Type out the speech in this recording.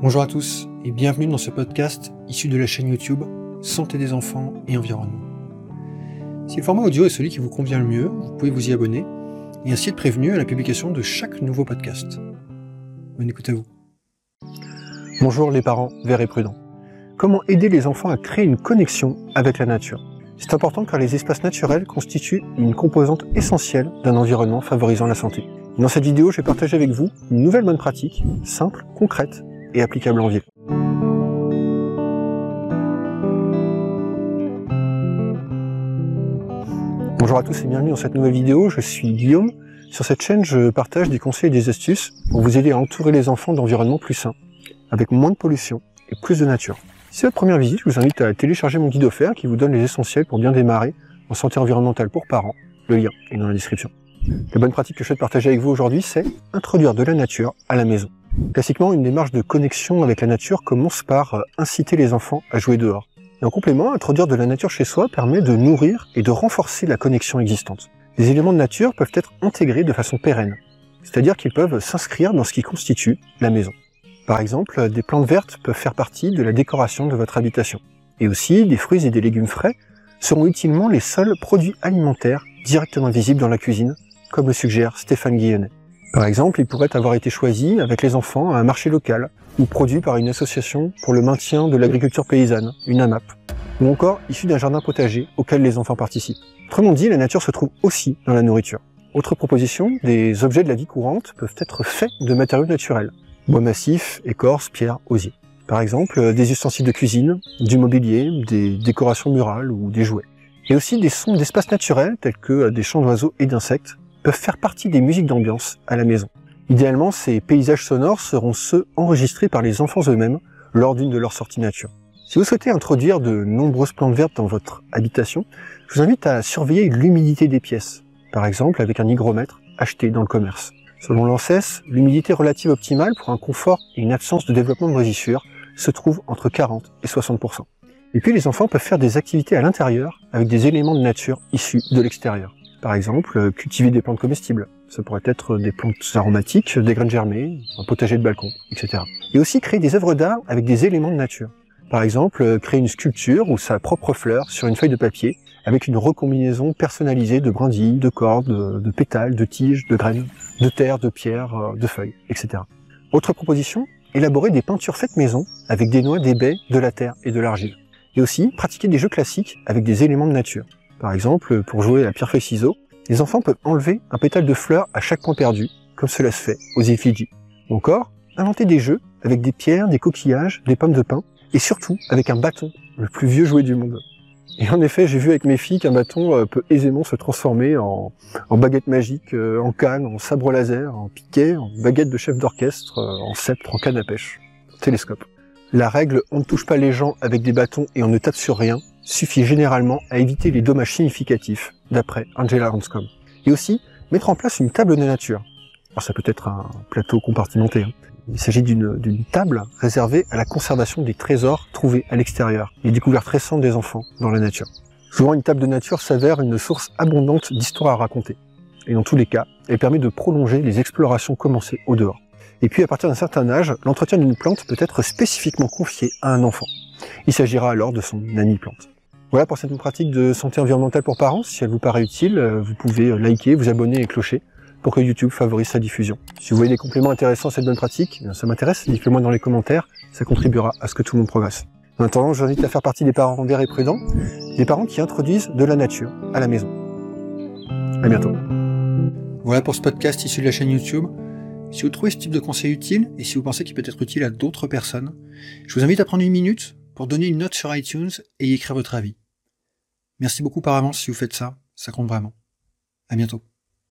Bonjour à tous et bienvenue dans ce podcast issu de la chaîne YouTube Santé des enfants et environnement. Si le format audio est celui qui vous convient le mieux, vous pouvez vous y abonner et ainsi être prévenu à la publication de chaque nouveau podcast. Bonne écoute à vous. Bonjour les parents verts et prudents. Comment aider les enfants à créer une connexion avec la nature ? C'est important car les espaces naturels constituent une composante essentielle d'un environnement favorisant la santé. Dans cette vidéo, je vais partager avec vous une nouvelle bonne pratique, simple, concrète et applicable en ville. Bonjour à tous et bienvenue dans cette nouvelle vidéo, je suis Guillaume. Sur cette chaîne, je partage des conseils et des astuces pour vous aider à entourer les enfants d'environnements plus sains, avec moins de pollution et plus de nature. Si c'est votre première visite, je vous invite à télécharger mon guide offert qui vous donne les essentiels pour bien démarrer en santé environnementale pour parents. Le lien est dans la description. La bonne pratique que je souhaite partager avec vous aujourd'hui, c'est introduire de la nature à la maison. Classiquement, une démarche de connexion avec la nature commence par inciter les enfants à jouer dehors. Et en complément, introduire de la nature chez soi permet de nourrir et de renforcer la connexion existante. Les éléments de nature peuvent être intégrés de façon pérenne, c'est-à-dire qu'ils peuvent s'inscrire dans ce qui constitue la maison. Par exemple, des plantes vertes peuvent faire partie de la décoration de votre habitation. Et aussi, des fruits et des légumes frais seront utilement les seuls produits alimentaires directement visibles dans la cuisine, comme le suggère Stéphane Guillonnet. Par exemple, ils pourraient avoir été choisis avec les enfants à un marché local, ou produits par une association pour le maintien de l'agriculture paysanne, une AMAP, ou encore issus d'un jardin potager auquel les enfants participent. Autrement dit, la nature se trouve aussi dans la nourriture. Autre proposition, des objets de la vie courante peuvent être faits de matériaux naturels. Bois massif, écorce, pierre, osier. Par exemple, des ustensiles de cuisine, du mobilier, des décorations murales ou des jouets. Et aussi des sons d'espaces naturels tels que des chants d'oiseaux et d'insectes peuvent faire partie des musiques d'ambiance à la maison. Idéalement, ces paysages sonores seront ceux enregistrés par les enfants eux-mêmes lors d'une de leurs sorties nature. Si vous souhaitez introduire de nombreuses plantes vertes dans votre habitation, je vous invite à surveiller l'humidité des pièces, par exemple avec un hygromètre acheté dans le commerce. Selon l'ANSES, l'humidité relative optimale pour un confort et une absence de développement de moisissure se trouve entre 40 et 60%. Et puis les enfants peuvent faire des activités à l'intérieur avec des éléments de nature issus de l'extérieur. Par exemple, cultiver des plantes comestibles. Ça pourrait être des plantes aromatiques, des graines germées, un potager de balcon, etc. Et aussi créer des œuvres d'art avec des éléments de nature. Par exemple, créer une sculpture ou sa propre fleur sur une feuille de papier avec une recombinaison personnalisée de brindilles, de cordes, de pétales, de tiges, de graines, de terre, de pierres, de feuilles, etc. Autre proposition, élaborer des peintures faites maison avec des noix, des baies, de la terre et de l'argile. Et aussi, pratiquer des jeux classiques avec des éléments de nature. Par exemple, pour jouer à pierre-feuille-ciseaux, les enfants peuvent enlever un pétale de fleur à chaque point perdu, comme cela se fait aux îles Fidji. Ou encore, inventer des jeux avec des pierres, des coquillages, des pommes de pin, et surtout avec un bâton, le plus vieux jouet du monde. Et en effet, j'ai vu avec mes filles qu'un bâton peut aisément se transformer en baguette magique, en canne, en sabre laser, en piquet, en baguette de chef d'orchestre, en sceptre, en canne à pêche, en télescope. La règle « on ne touche pas les gens avec des bâtons et on ne tape sur rien » suffit généralement à éviter les dommages significatifs, d'après Angela Hanscom. Et aussi, mettre en place une table de nature. Alors ça peut être un plateau compartimenté. Il s'agit d'une table réservée à la conservation des trésors trouvés à l'extérieur, les découvertes récentes des enfants dans la nature. Souvent, une table de nature s'avère une source abondante d'histoires à raconter. Et dans tous les cas, elle permet de prolonger les explorations commencées au dehors. Et puis, à partir d'un certain âge, l'entretien d'une plante peut être spécifiquement confié à un enfant. Il s'agira alors de son ami plante. Voilà pour cette pratique de santé environnementale pour parents. Si elle vous paraît utile, vous pouvez liker, vous abonner et clocher pour que YouTube favorise sa diffusion. Si vous voyez des compléments intéressants à cette bonne pratique, ça m'intéresse, dites-le moi dans les commentaires, ça contribuera à ce que tout le monde progresse. En attendant, je vous invite à faire partie des parents verts et prudents, des parents qui introduisent de la nature à la maison. À bientôt. Voilà pour ce podcast issu de la chaîne YouTube. Si vous trouvez ce type de conseil utile, et si vous pensez qu'il peut être utile à d'autres personnes, je vous invite à prendre une minute pour donner une note sur iTunes et y écrire votre avis. Merci beaucoup par avance si vous faites ça, ça compte vraiment. À bientôt.